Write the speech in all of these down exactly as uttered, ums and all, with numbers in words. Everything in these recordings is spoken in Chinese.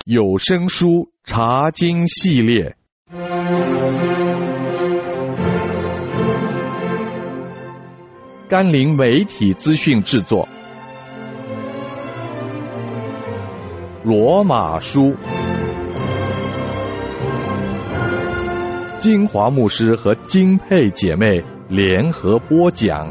有声书查经系列，甘霖媒体资讯制作。罗马书，金华牧师和金佩姐妹联合播讲。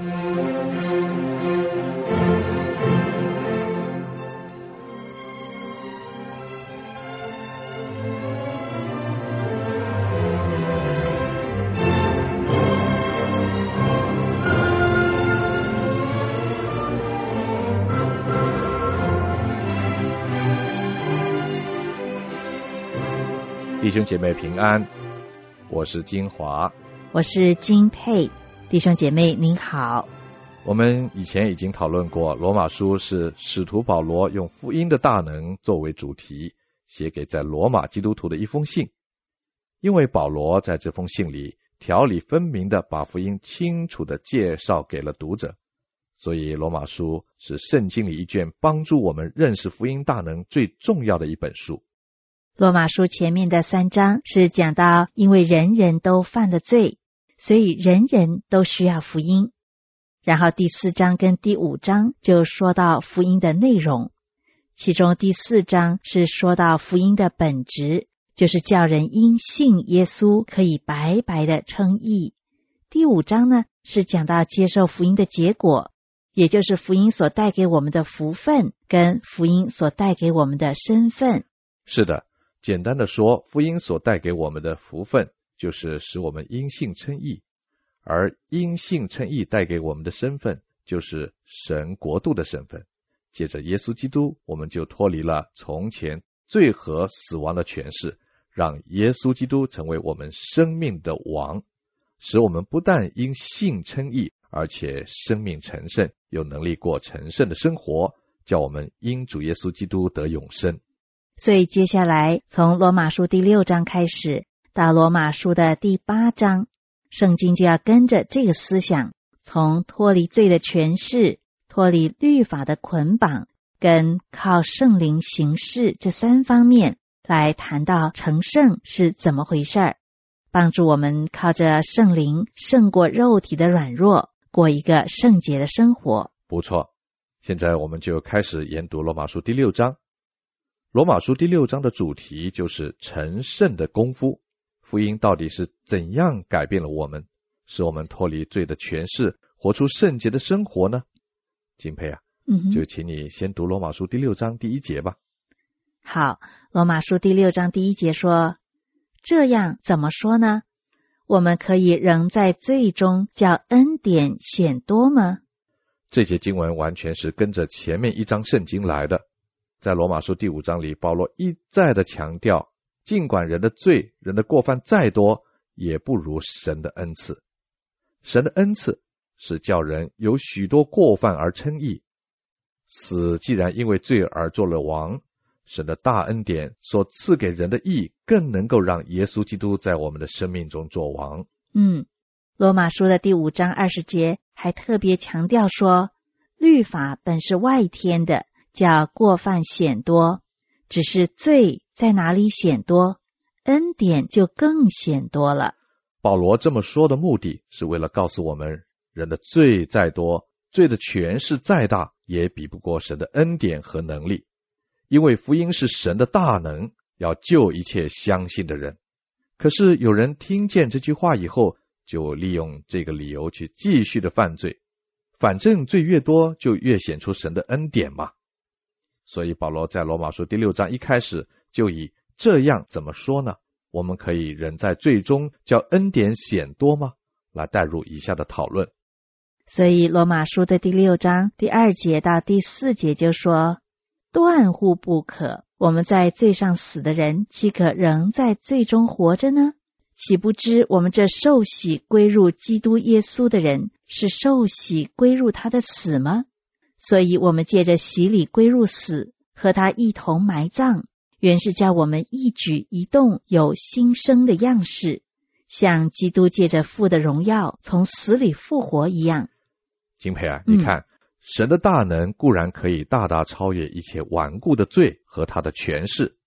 弟兄姐妹平安，我是金华， 我是金佩。弟兄姐妹您好。 我们以前已经讨论过，罗马书是使徒保罗用福音的大能作为主题，写给在罗马基督徒的一封信。因为保罗在这封信里条理分明地把福音清楚地介绍给了读者，所以罗马书是圣经里一卷帮助我们认识福音大能最重要的一本书。 罗马书前面的三章是讲到，因为人人都犯了罪，所以人人都需要福音。然后第四章跟第五章就说到福音的内容，其中第四章是说到福音的本质，就是叫人因信耶稣可以白白的称义。第五章呢，是讲到接受福音的结果，也就是福音所带给我们的福分跟福音所带给我们的身份。 是的，简单的说，福音所带给我们的福分就是使我们因信称义，而因信称义带给我们的身份就是神国度的身份。借着耶稣基督，我们就脱离了从前罪和死亡的权势，让耶稣基督成为我们生命的王，使我们不但因信称义，而且生命成圣，有能力过成圣的生活，叫我们因主耶稣基督得永生。 所以接下来从罗马书第六章开始到罗马书的第八章，圣经就要跟着这个思想，从脱离罪的权势、脱离律法的捆绑跟靠圣灵行事这三方面来谈到成圣是怎么回事儿，帮助我们靠着圣灵胜过肉体的软弱，过一个圣洁的生活。 不错，现在我们就开始研读罗马书第六章。罗马书第六章的主题就是成圣的功夫。福音到底是怎样改变了我们，使我们脱离罪的权势，活出圣洁的生活呢？金佩啊， 嗯， 就请你先读罗马书第六章第一节吧。 好，罗马书第六章第一节说，这样怎么说呢？我们可以仍在罪中叫恩典显多吗？ 这节经文完全是跟着前面一章圣经来的。在罗马书第五章里，保罗一再的强调，尽管人的罪、人的过犯再多，也不如神的恩赐。神的恩赐是叫人有许多过犯而称义。死既然因为罪而做了王，神的大恩典所赐给人的义，更能够让耶稣基督在我们的生命中做王。 嗯，罗马书的第五章二十节还特别强调说，律法本是外天的，叫过犯显多，只是罪在哪里显多，恩典就更显多了。 保罗这么说的目的是为了告诉我们，人的罪再多，罪的权势再大，也比不过神的恩典和能力。因为福音是神的大能，要救一切相信的人。可是有人听见这句话以后，就利用这个理由去继续的犯罪，反正罪越多，就越显出神的恩典嘛。所以保罗在罗马书第六章一开始就以这样怎么说呢？我们可以仍在罪中叫恩典显多吗？来带入以下的讨论。 所以罗马书的第六章第二节到第四节就说，断乎不可，我们在罪上死的人，岂可仍在罪中活着呢？岂不知我们这受洗归入基督耶稣的人，是受洗归入他的死吗？所以我们借着洗礼归入死，和他一同埋葬，原是叫我们一举一动有新生的样式，像基督借着父的荣耀从死里复活一样。 金培啊，你看、嗯、神的大能固然可以大大超越一切顽固的罪和他的权势，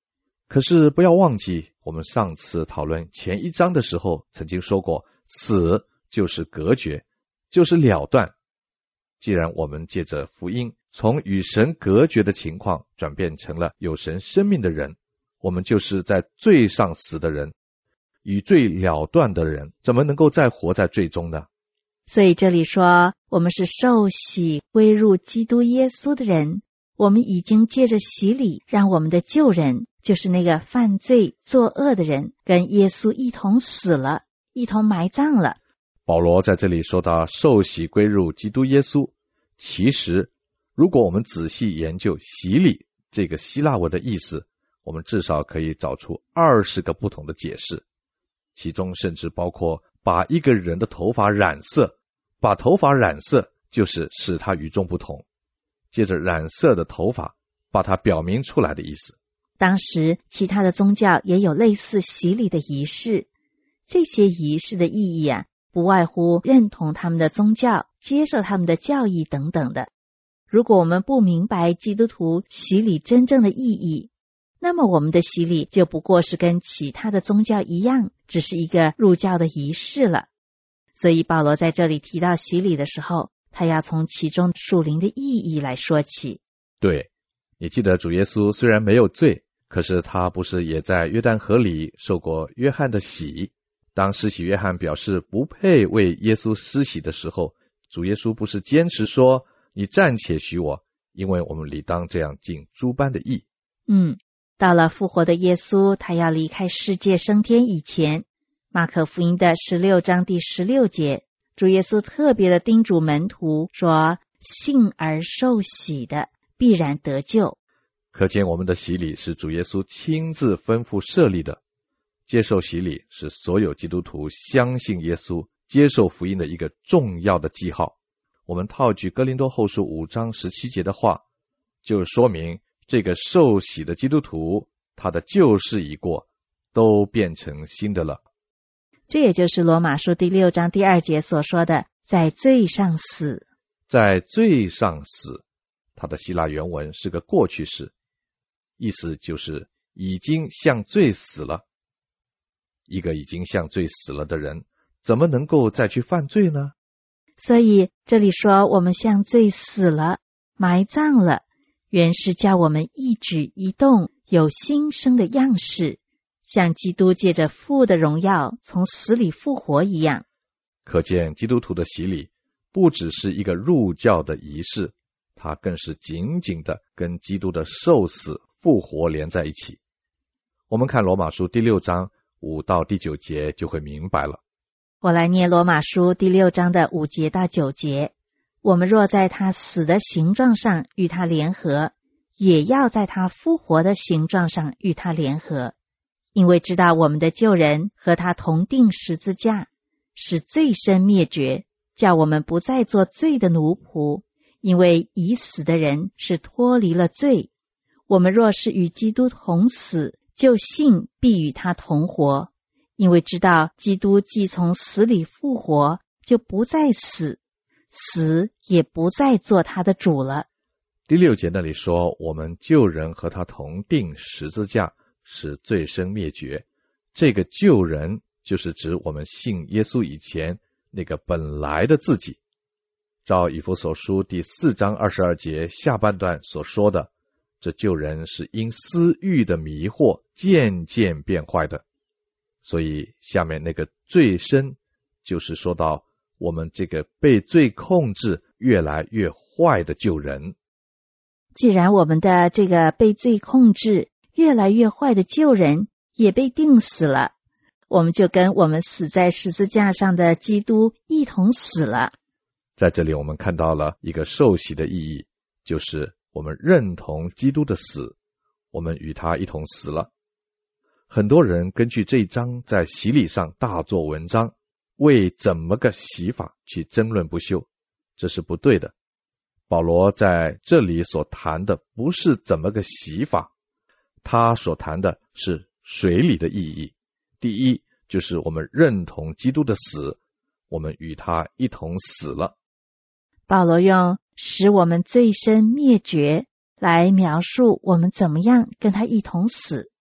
可是不要忘记，我们上次讨论前一章的时候曾经说过，死就是隔绝，就是了断。既然我们借着福音从与神隔绝的情况转变成了有神生命的人，我们就是在罪上死的人，与罪了断的人，怎么能够再活在罪中呢？ 所以这里说，我们是受洗归入基督耶稣的人，我们已经借着洗礼，让我们的旧人，就是那个犯罪作恶的人，跟耶稣一同死了，一同埋葬了。 保罗在这里说到受洗归入基督耶稣，其实如果我们仔细研究洗礼这个希腊文的意思，我们至少可以找出二十个不同的解释，其中甚至包括把一个人的头发染色，把头发染色就是使他与众不同，接着染色的头发把它表明出来的意思。 当时其他的宗教也有类似洗礼的仪式，这些仪式的意义啊，不外乎认同他们的宗教，接受他们的教义等等的。如果我们不明白基督徒洗礼真正的意义，那么我们的洗礼就不过是跟其他的宗教一样，只是一个入教的仪式了。所以保罗在这里提到洗礼的时候，他要从其中属灵的意义来说起。 对，你记得主耶稣虽然没有罪，可是他不是也在约旦河里受过约翰的洗？当施洗约翰表示不配为耶稣施洗的时候，主耶稣不是坚持说，你暂且许我，因为我们理当这样尽诸般的义。 嗯，到了复活的耶稣，他要离开世界升天以前，马可福音的十六章第十六节，主耶稣特别的叮嘱门徒说，信而受洗的必然得救。 可见我们的洗礼是主耶稣亲自吩咐设立的。接受洗礼是所有基督徒相信耶稣、接受福音的一个重要的记号。我们套句哥林多后书五章十七节的话，就说明这个受洗的基督徒，他的旧事已过，都变成新的了。 这也就是罗马书第六章第二节所说的，在罪上死。 在罪上死，它的希腊原文是个过去式，意思就是已经向罪死了。一个已经向罪死了的人，怎么能够再去犯罪呢？ 所以这里说我们向罪死了，埋葬了，原是叫我们一举一动有新生的样式，像基督借着父的荣耀从死里复活一样。 可见基督徒的洗礼不只是一个入教的仪式，它更是紧紧的跟基督的受死复活连在一起。我们看罗马书第六章五到第九节就会明白了。 我来念罗马书第六章的五节到九节。我们若在他死的形状上与他联合，也要在他复活的形状上与他联合，因为知道我们的旧人和他同定十字架，使罪身灭绝，叫我们不再做罪的奴仆，因为已死的人是脱离了罪。我们若是与基督同死，就信必与他同活，因为知道基督既从死里复活，就不再死，死也不再做他的主了。 第六节那里说，我们旧人和他同定十字架，使罪身灭绝。这个旧人就是指我们信耶稣以前那个本来的自己。照以弗所书第四章二十二节下半段所说的，这旧人是因私欲的迷惑渐渐变坏的。所以下面那个罪身就是说到我们这个被罪控制越来越坏的旧人。 既然我们的这个被罪控制越来越坏的旧人也被钉死了，我们就跟我们死在十字架上的基督一同死了。 在这里我们看到了一个受洗的意义，就是我们认同基督的死，我们与他一同死了。很多人根据这一章在洗礼上大做文章，为怎么个洗法去争论不休，这是不对的。保罗在这里所谈的不是怎么个洗法，他所谈的是水里的意义。第一，就是我们认同基督的死，我们与他一同死了。 保罗用使我们罪身灭绝来描述我们怎么样跟他一同死。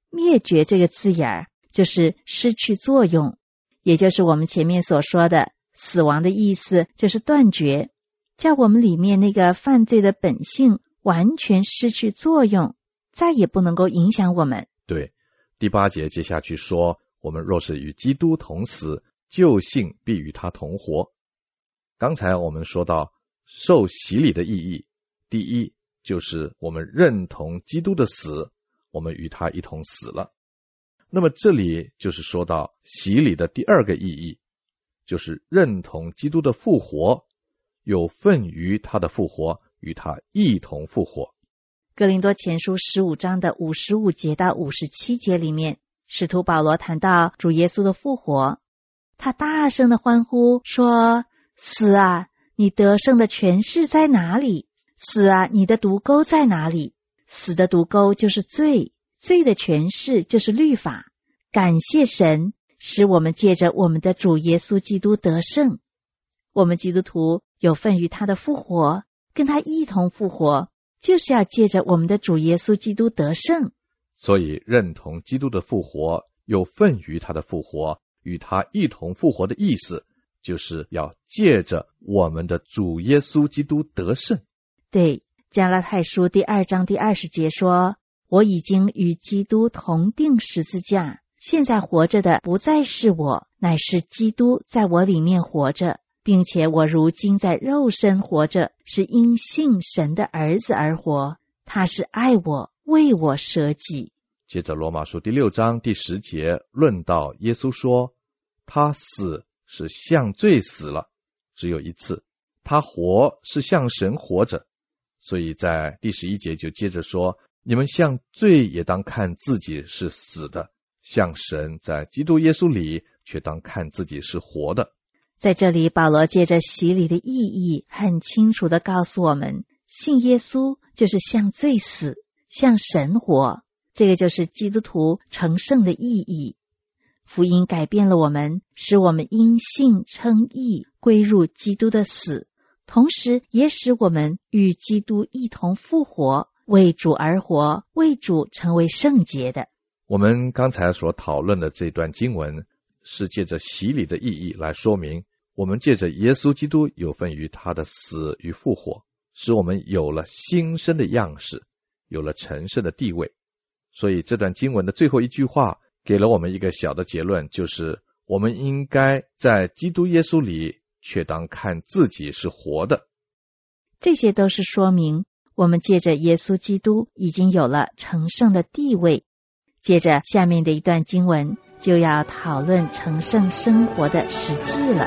灭绝这个字眼儿就是失去作用，也就是我们前面所说的死亡的意思，就是断绝，叫我们里面那个犯罪的本性完全失去作用，再也不能够影响我们。 对，第八节接下去说，我们若是与基督同死，就信必与他同活。刚才我们说到受洗礼的意义，第一就是我们认同基督的死，我们与他一同死了。那么这里就是说到洗礼的第二个意义，就是认同基督的复活，有份于他的复活，与他一同复活。 哥林多前书十五章的五十五节到五十七节里面，使徒保罗谈到主耶稣的复活，他大声的欢呼说，死啊，你得胜的权势在哪里？死啊，你的毒钩在哪里？死的毒钩就是罪，罪的权势就是律法。感谢神，使我们借着我们的主耶稣基督得胜。我们基督徒有份于他的复活，跟他一同复活，就是要借着我们的主耶稣基督得胜。 所以认同基督的复活，有份于他的复活，与他一同复活的意思，就是要借着我们的主耶稣基督得胜。 对，加拉太书第二章第二十节说，我已经与基督同定十字架，现在活着的不再是我，乃是基督在我里面活着，并且我如今在肉身活着，是因信神的儿子而活，他是爱我，为我舍己。 接着罗马书第六章第十节论到耶稣说，他死是向罪死了，只有一次，他活是向神活着。所以在第十一节就接着说，你们向罪也当看自己是死的，向神在基督耶稣里却当看自己是活的。 在这里保罗借着洗礼的意义很清楚地告诉我们，信耶稣就是向罪死，向神活，这个就是基督徒成圣的意义。福音改变了我们，使我们因信称义，归入基督的死，同时也使我们与基督一同复活，为主而活，为主成为圣洁的。 我们刚才所讨论的这段经文，是借着洗礼的意义来说明，我们借着耶稣基督有份于他的死与复活，使我们有了新生的样式，有了成圣的地位。所以这段经文的最后一句话给了我们一个小的结论，就是我们应该在基督耶稣里却当看自己是活的。 这些都是说明我们借着耶稣基督已经有了成圣的地位。接着下面的一段经文就要讨论成圣生活的实际了。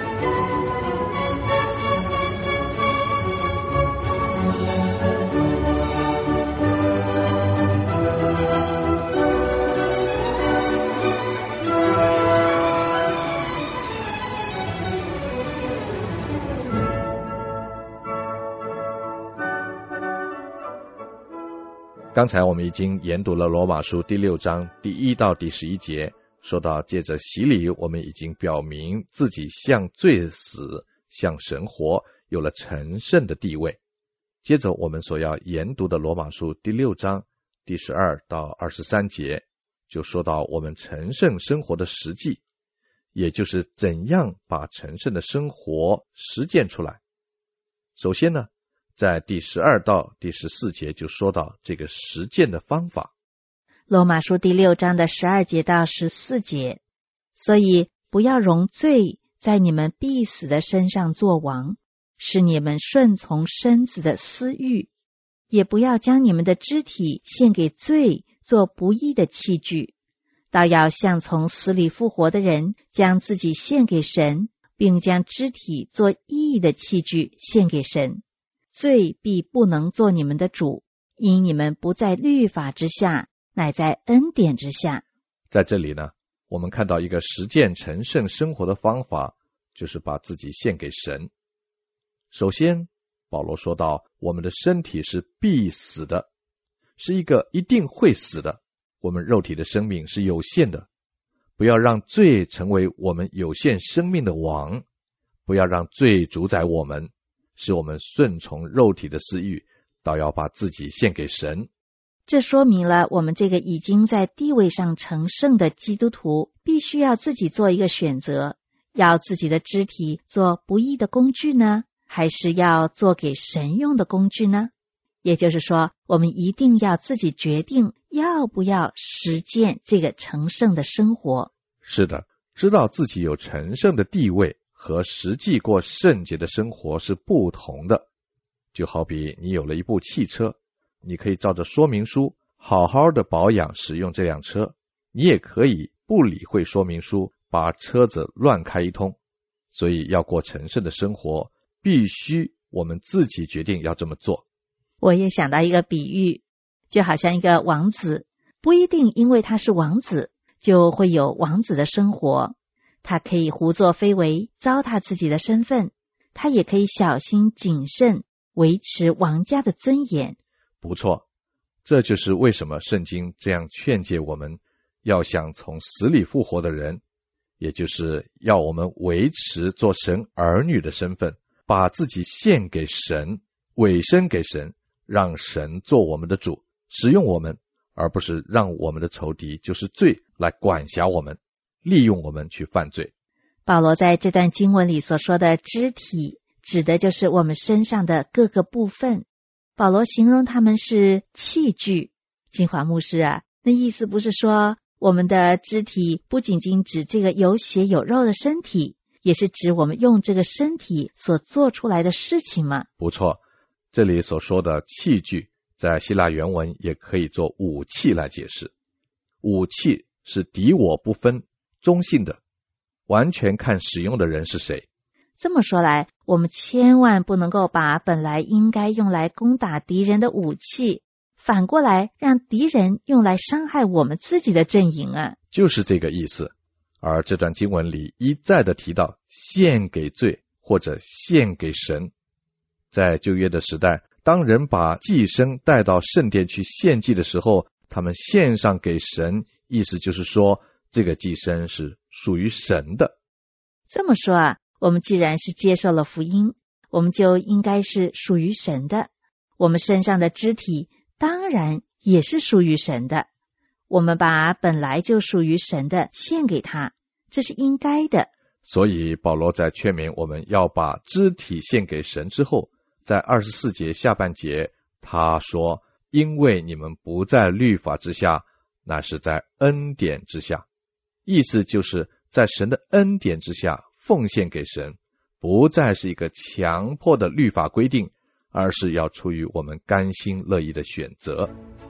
刚才我们已经研读了罗马书第六章第一到第十一节，说到借着洗礼，我们已经表明自己向罪死，向神活，有了成圣的地位。接着我们所要研读的罗马书第六章第十二到二十三节，就说到我们成圣生活的实际，也就是怎样把成圣的生活实践出来。首先呢，在第十二到第十四节就说到这个实践的方法。 罗马书第六章的十二节到十四节，所以不要容罪在你们必死的身上作王，使你们顺从身子的私欲，也不要将你们的肢体献给罪做不义的器具，倒要像从死里复活的人，将自己献给神，并将肢体做义的器具献给神。罪必不能做你们的主，因你们不在律法之下，乃在恩典之下。 在这里呢，我们看到一个实践成圣生活的方法，就是把自己献给神。首先，保罗说到，我们的身体是必死的，是一个一定会死的。我们肉体的生命是有限的，不要让罪成为我们有限生命的王，不要让罪主宰我们，使我们顺从肉体的私欲，倒要把自己献给神。 这说明了我们这个已经在地位上成圣的基督徒，必须要自己做一个选择，要自己的肢体做不义的工具呢，还是要做给神用的工具呢？也就是说，我们一定要自己决定要不要实践这个成圣的生活。 是的，知道自己有成圣的地位和实际过圣洁的生活是不同的。就好比你有了一部汽车，你可以照着说明书好好的保养使用这辆车，你也可以不理会说明书，把车子乱开一通。所以要过成圣的生活，必须我们自己决定要这么做。 我也想到一个比喻，就好像一个王子，不一定因为他是王子就会有王子的生活，他可以胡作非为，糟蹋自己的身份，他也可以小心谨慎，维持王家的尊严。 不错，这就是为什么圣经这样劝诫我们，要像从死里复活的人，也就是要我们维持做神儿女的身份，把自己献给神，委身给神，让神做我们的主，使用我们，而不是让我们的仇敌就是罪来管辖我们，利用我们去犯罪。 保罗在这段经文里所说的肢体，指的就是我们身上的各个部分。保罗形容他们是器具。金华牧师啊，那意思不是说我们的肢体不仅仅指这个有血有肉的身体，也是指我们用这个身体所做出来的事情吗？ 不错，这里所说的器具在希腊原文也可以做武器来解释。武器是敌我不分，中性的，完全看使用的人是谁。 这么说来，我们千万不能够把本来应该用来攻打敌人的武器，反过来让敌人用来伤害我们自己的阵营啊！ 就是这个意思。而这段经文里一再的提到献给罪或者献给神。在旧约的时代，当人把祭牲带到圣殿去献祭的时候，他们献上给神，意思就是说这个祭牲是属于神的。 这么说啊，我们既然是接受了福音，我们就应该是属于神的，我们身上的肢体当然也是属于神的，我们把本来就属于神的献给他，这是应该的。 所以保罗在劝勉我们要把肢体献给神之后，在二十四节下半节他说，因为你们不在律法之下，乃是在恩典之下。意思就是在神的恩典之下奉献给神，不再是一个强迫的律法规定，而是要出于我们甘心乐意的选择。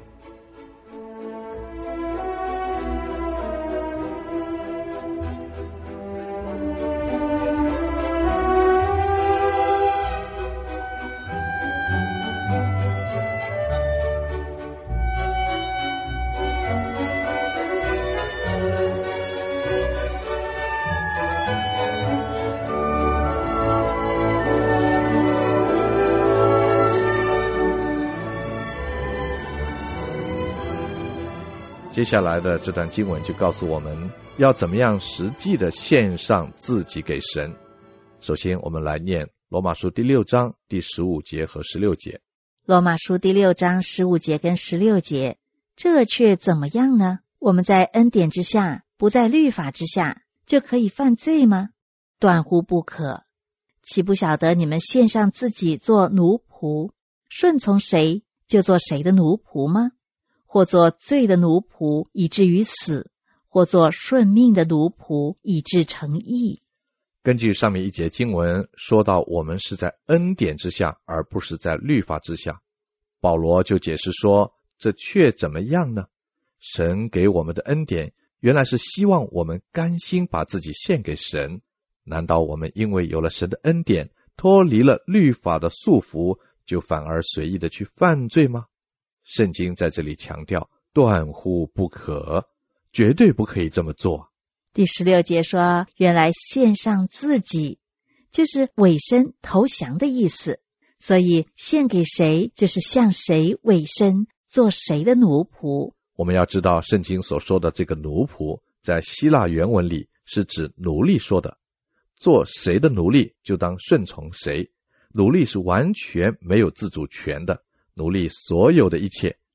接下来的这段经文就告诉我们要怎么样实际的献上自己给神。首先我们来念罗马书第六章第十五节和十六节。 罗马书第六章十五节跟十六节，这却怎么样呢？我们在恩典之下，不在律法之下，就可以犯罪吗？断乎不可。岂不晓得你们献上自己做奴仆，顺从谁就做谁的奴仆吗？或做罪的奴仆以至于死，或做顺命的奴仆以致成义。 根据上面一节经文说到我们是在恩典之下，而不是在律法之下，保罗就解释说，这却怎么样呢？神给我们的恩典原来是希望我们甘心把自己献给神，难道我们因为有了神的恩典，脱离了律法的束缚，就反而随意的去犯罪吗？圣经在这里强调，断乎不可，绝对不可以这么做。 第十六节说，原来献上自己就是委身投降的意思，所以献给谁就是向谁委身，做谁的奴仆。 我们要知道圣经所说的这个奴仆，在希腊原文里是指奴隶说的，做谁的奴隶就当顺从谁，奴隶是完全没有自主权的，奴隶所有的一切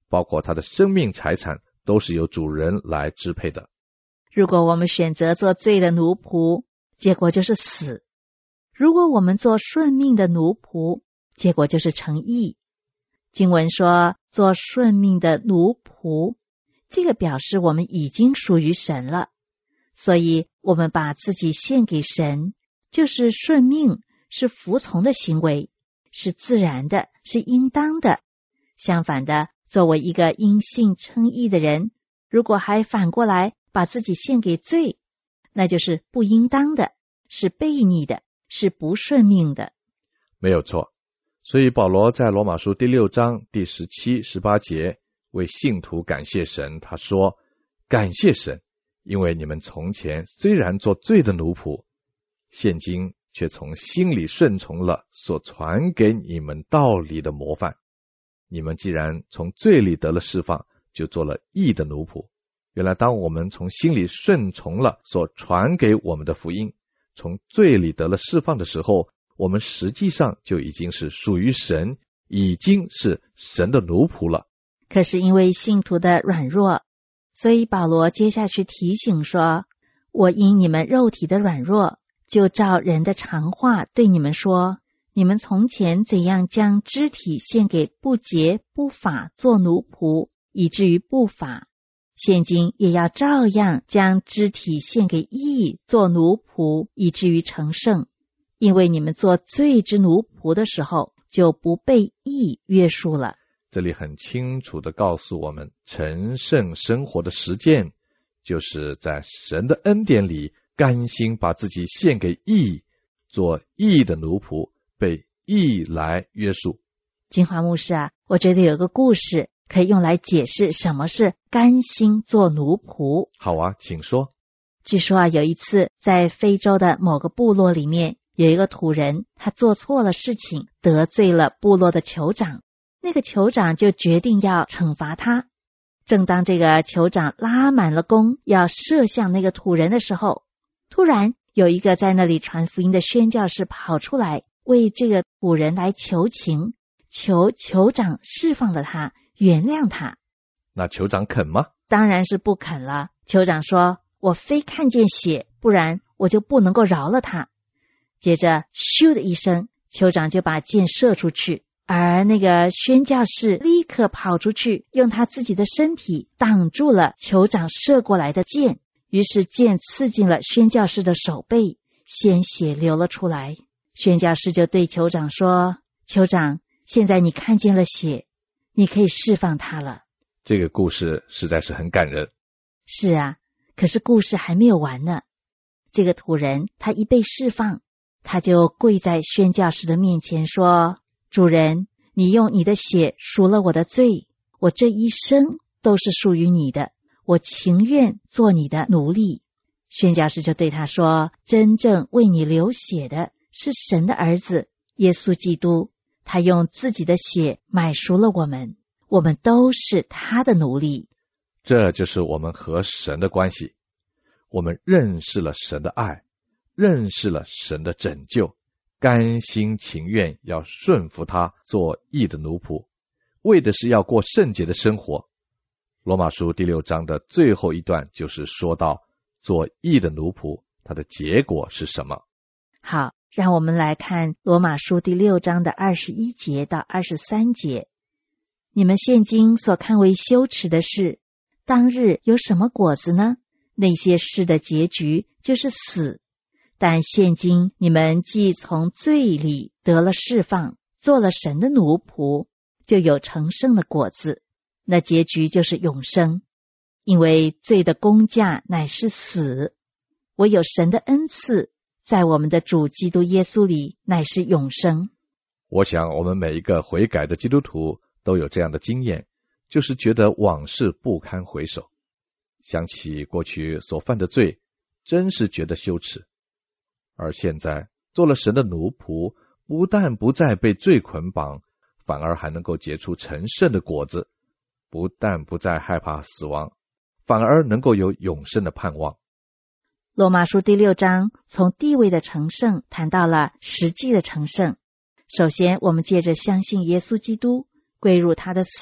包括他的生命财产，都是由主人来支配的。 如果我们选择做罪的奴仆，结果就是死；如果我们做顺命的奴仆，结果就是成义。经文说做顺命的奴仆，这个表示我们已经属于神了，所以我们把自己献给神，就是顺命，是服从的行为，是自然的，是应当的。相反的，作为一个因信称义的人，如果还反过来把自己献给罪，那就是不应当的，是悖逆的，是不顺命的。 没有错。所以保罗在罗马书第六章第十七、十八节为信徒感谢神，他说：感谢神，因为你们从前虽然做罪的奴仆，现今却从心里顺从了所传给你们道理的模范。你们既然从罪里得了释放，就做了义的奴仆。原来当我们从心里顺从了所传给我们的福音，从罪里得了释放的时候，我们实际上就已经是属于神，已经是神的奴仆了。 可是因为信徒的软弱，所以保罗接下去提醒说：我因你们肉体的软弱，就照人的常话对你们说，你们从前怎样将肢体献给不洁不法做奴仆，以至于不法，现今也要照样将肢体献给义做奴仆，以至于成圣。因为你们做罪之奴仆的时候，就不被义约束了。 这里很清楚地告诉我们，成圣生活的实践，就是在神的恩典里甘心把自己献给义，做义的奴仆，被义来约束。 金华牧师啊，我觉得有个故事可以用来解释什么是甘心做奴仆。 好啊，请说。 据说啊，有一次在非洲的某个部落里面，有一个土人，他做错了事情，得罪了部落的酋长。那个酋长就决定要惩罚他。正当这个酋长拉满了弓要射向那个土人的时候，突然有一个在那里传福音的宣教士跑出来，为这个土人来求情，求酋长释放了他，原谅他。 那酋长肯吗？ 当然是不肯了。酋长说：我非看见血，不然我就不能够饶了他。接着咻的一声，酋长就把箭射出去，而那个宣教士立刻跑出去，用他自己的身体挡住了酋长射过来的箭，于是箭刺进了宣教士的手背，鲜血流了出来。宣教士就对酋长说：酋长，现在你看见了血，你可以释放他了。 这个故事实在是很感人。 是啊，可是故事还没有完呢。这个土人他一被释放，他就跪在宣教士的面前说：主人，你用你的血赎了我的罪，我这一生都是属于你的，我情愿做你的奴隶。宣教士就对他说：真正为你流血的是神的儿子耶稣基督，他用自己的血买赎了我们，我们都是他的奴隶。 这就是我们和神的关系。我们认识了神的爱，认识了神的拯救，甘心情愿要顺服他，做义的奴仆，为的是要过圣洁的生活。罗马书第六章的最后一段就是说到做义的奴仆，它的结果是什么。 好，让我们来看罗马书第六章的二十一节到二十三节。你们现今所看为羞耻的事，当日有什么果子呢？那些事的结局就是死。但现今你们既从罪里得了释放，做了神的奴仆，就有成圣的果子，那结局就是永生。因为罪的工价乃是死，唯有神的恩赐在我们的主基督耶稣里乃是永生。 我想我们每一个悔改的基督徒都有这样的经验，就是觉得往事不堪回首，想起过去所犯的罪，真是觉得羞耻。而现在做了神的奴仆，不但不再被罪捆绑，反而还能够结出成圣的果子，不但不再害怕死亡，反而能够有永生的盼望。 罗马书第六章从地位的成圣谈到了实际的成圣。首先我们借着相信耶稣基督，归入他的死，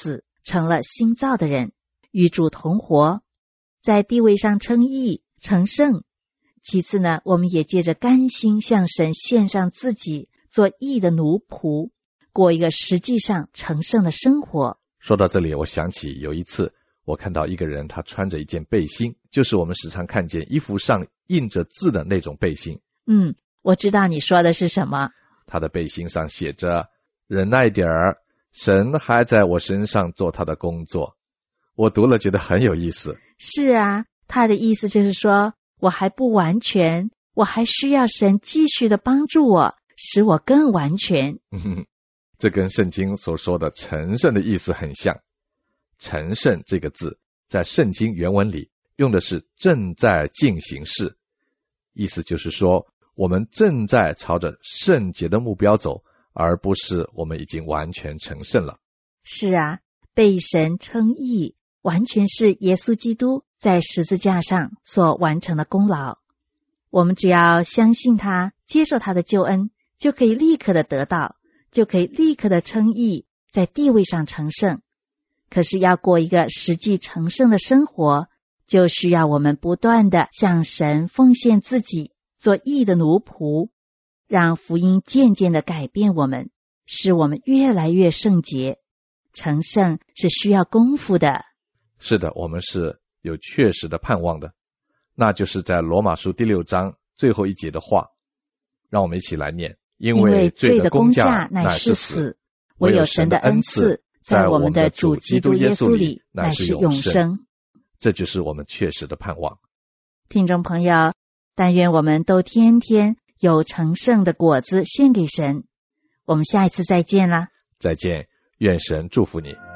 成了新造的人，与主同活，在地位上称义成圣。其次呢，我们也借着甘心向神献上自己，做义的奴仆，过一个实际上成圣的生活。 说到这里，我想起有一次我看到一个人，他穿着一件背心，就是我们时常看见衣服上印着字的那种背心。 嗯，我知道你说的是什么。 他的背心上写着忍耐点儿，神还在我身上做他的工作。我读了觉得很有意思。 是啊，他的意思就是说，我还不完全，我还需要神继续的帮助我，使我更完全。 这跟圣经所说的成圣的意思很像。成圣这个字在圣经原文里用的是正在进行式，意思就是说我们正在朝着圣洁的目标走，而不是我们已经完全成圣了。 是啊，被神称义完全是耶稣基督在十字架上所完成的功劳。我们只要相信他，接受他的救恩，就可以立刻的得到，就可以立刻的称义，在地位上成圣。可是要过一个实际成圣的生活，就需要我们不断的向神奉献自己，做义的奴仆，让福音渐渐的改变我们，使我们越来越圣洁。成圣是需要功夫的。 是的，我们是有确实的盼望的，那就是在罗马书第六章最后一节的话，让我们一起来念。因为罪的工价乃是死，唯有神的恩赐在我们的主基督耶稣里乃是永生。这就是我们确实的盼望。 听众朋友，但愿我们都天天有成圣的果子献给神。我们下一次再见啦。 再见，愿神祝福你。